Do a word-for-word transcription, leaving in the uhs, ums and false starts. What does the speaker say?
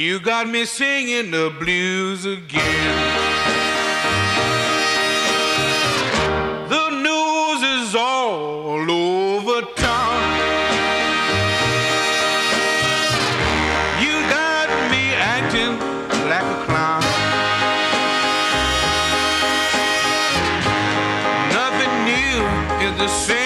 You got me singing the blues again. The news is all over town. You got me acting like a clown. Nothing new is the same.